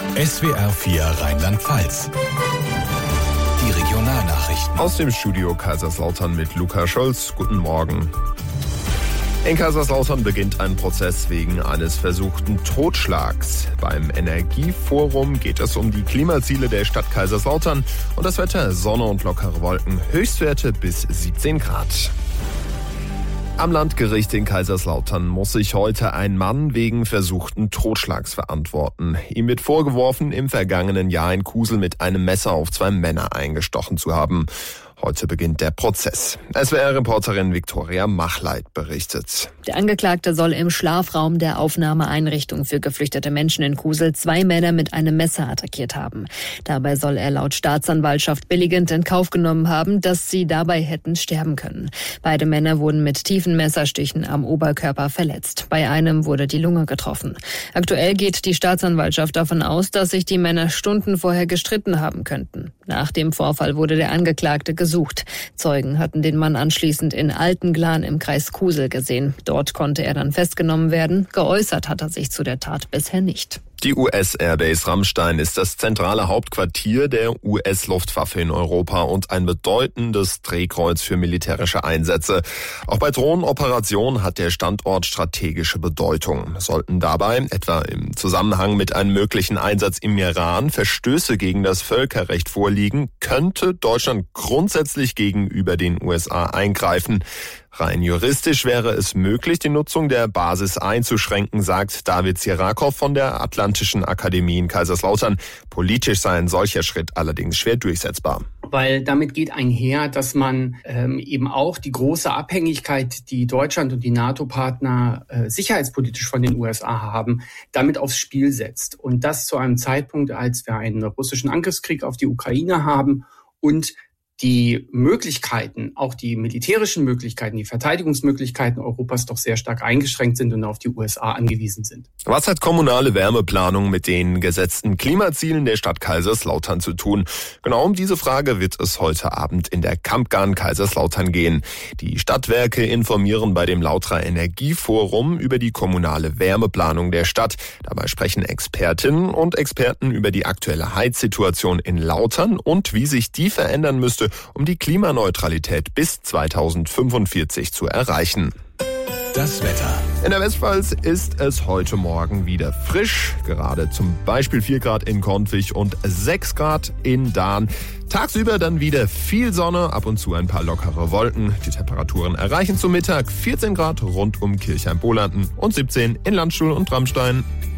SWR 4 Rheinland-Pfalz. Die Regionalnachrichten. Aus dem Studio Kaiserslautern mit Luca Scholz. Guten Morgen. In Kaiserslautern beginnt ein Prozess wegen eines versuchten Totschlags. Beim Energieforum geht es um die Klimaziele der Stadt Kaiserslautern und das Wetter: Sonne und lockere Wolken, Höchstwerte bis 17 Grad. Am Landgericht in Kaiserslautern muss sich heute ein Mann wegen versuchten Totschlags verantworten. Ihm wird vorgeworfen, im vergangenen Jahr in Kusel mit einem Messer auf 2 Männer eingestochen zu haben. Heute beginnt der Prozess. SWR-Reporterin Viktoria Machleit berichtet. Der Angeklagte soll im Schlafraum der Aufnahmeeinrichtung für geflüchtete Menschen in Kusel 2 Männer mit einem Messer attackiert haben. Dabei soll er laut Staatsanwaltschaft billigend in Kauf genommen haben, dass sie dabei hätten sterben können. Beide Männer wurden mit tiefen Messerstichen am Oberkörper verletzt. Bei einem wurde die Lunge getroffen. Aktuell geht die Staatsanwaltschaft davon aus, dass sich die Männer Stunden vorher gestritten haben könnten. Nach dem Vorfall wurde der Angeklagte gesucht. Zeugen hatten den Mann anschließend in Altenglan im Kreis Kusel gesehen. Dort konnte er dann festgenommen werden. Geäußert hat er sich zu der Tat bisher nicht. Die US-Airbase Ramstein ist das zentrale Hauptquartier der US-Luftwaffe in Europa und ein bedeutendes Drehkreuz für militärische Einsätze. Auch bei Drohnenoperationen hat der Standort strategische Bedeutung. Sollten dabei, etwa im Zusammenhang mit einem möglichen Einsatz im Iran, Verstöße gegen das Völkerrecht vorliegen, könnte Deutschland grundsätzlich gegenüber den USA eingreifen. Rein juristisch wäre es möglich, die Nutzung der Basis einzuschränken, sagt David Sirakov von der Atlantischen Akademie in Kaiserslautern. Politisch sei ein solcher Schritt allerdings schwer durchsetzbar. Weil damit geht einher, dass man eben auch die große Abhängigkeit, die Deutschland und die NATO-Partner sicherheitspolitisch von den USA haben, damit aufs Spiel setzt. Und das zu einem Zeitpunkt, als wir einen russischen Angriffskrieg auf die Ukraine haben und die Möglichkeiten, auch die militärischen Möglichkeiten, die Verteidigungsmöglichkeiten Europas doch sehr stark eingeschränkt sind und auf die USA angewiesen sind. Was hat kommunale Wärmeplanung mit den gesetzten Klimazielen der Stadt Kaiserslautern zu tun? Genau um diese Frage wird es heute Abend in der Kampgarn Kaiserslautern gehen. Die Stadtwerke informieren bei dem Lautra Energieforum über die kommunale Wärmeplanung der Stadt. Dabei sprechen Expertinnen und Experten über die aktuelle Heizsituation in Lautern und wie sich die verändern müsste, um die Klimaneutralität bis 2045 zu erreichen. Das Wetter. In der Westpfalz ist es heute Morgen wieder frisch. Gerade zum Beispiel 4 Grad in Kornwig und 6 Grad in Dahn. Tagsüber dann wieder viel Sonne, ab und zu ein paar lockere Wolken. Die Temperaturen erreichen zum Mittag 14 Grad rund um Kirchheim-Bolanden und 17 in Landstuhl und Trammstein.